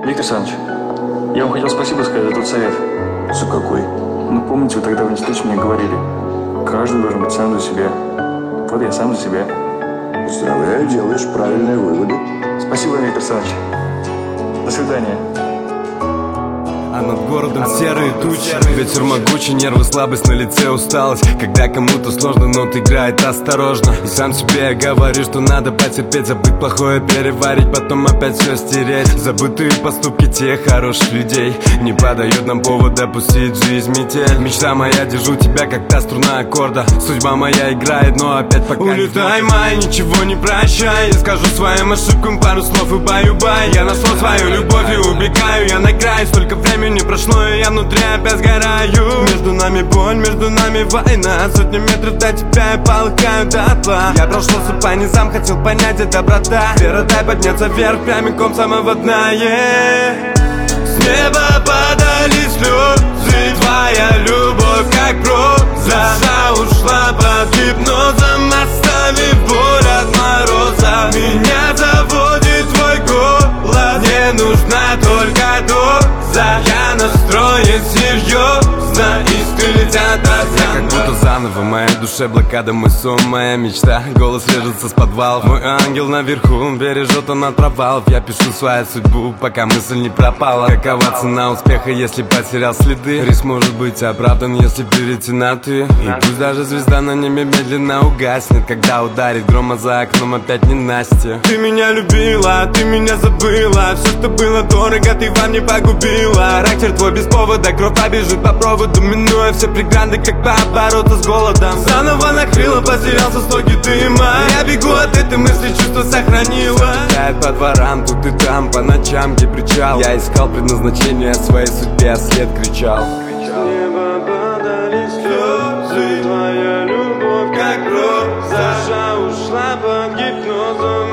Виктор Александрович, я вам хотел спасибо сказать за тот совет. За какой? Ну, помните, вы тогда в институте мне говорили, каждый должен быть сам за себя. Вот я сам за себя. Поздравляю, делаешь правильные выводы. Спасибо, Виктор Александрович. До свидания. А над городом серые тучи, ветер могучий, нервы, слабость, на лице усталость. Когда кому-то сложно, нот играет осторожно. И сам себе я говорю, что надо потерпеть, забыть плохое, переварить, потом опять все стереть. Забытые поступки тех хороших людей не подают нам повод допустить в жизнь метель. Мечта моя, держу тебя, как та струна аккорда. Судьба моя играет, но опять пока улетай, май, ничего не прощай. Я скажу своим ошибкам пару слов и баю-бай. Я нашел свою любовь и убегаю, я на край. Столько времени не прошло, и я внутри опять сгораю. Между нами боль, между нами война. Сотни метров до тебя я полыхаю дотла. Я прошелся по низам, хотел понять, это доброта. Вера, дай подняться вверх, прямиком с самого дна, С неба падали слезы, твоя любовь как проза. Душа ушла под гипнозом, оставив боль от мороза. Меня заводит твой голос, мне нужна только доза. Я настроен серьезно, искры летят от я как будто заново, в моей душе блокада, мой сон, моя мечта. Голос режется с подвалов, мой ангел наверху, бережет он от провалов. Я пишу свою судьбу, пока мысль не пропала. Какова цена успеха, если потерял следы? Риск может быть оправдан, если перейти на ты. И пусть даже звезда на небе медленно угаснет, когда ударит гром, а за окном опять не Настя. Ты меня любила, ты меня забыла. Все, что было дорого, ты во мне погубила. Характер твой без повода, кровь побежит по проводу, минуя все преграды, как побороться с голодом. Заново накрыло, потерялся в стоге дыма. Я бегу от этой мысли, чувство сохранила. Гуляет по дворам, тут и там, по ночам, где причал. Я искал предназначение о своей судьбе, а след кричал. С неба падали слезы, твоя любовь как роза. Душа ушла под гипнозом.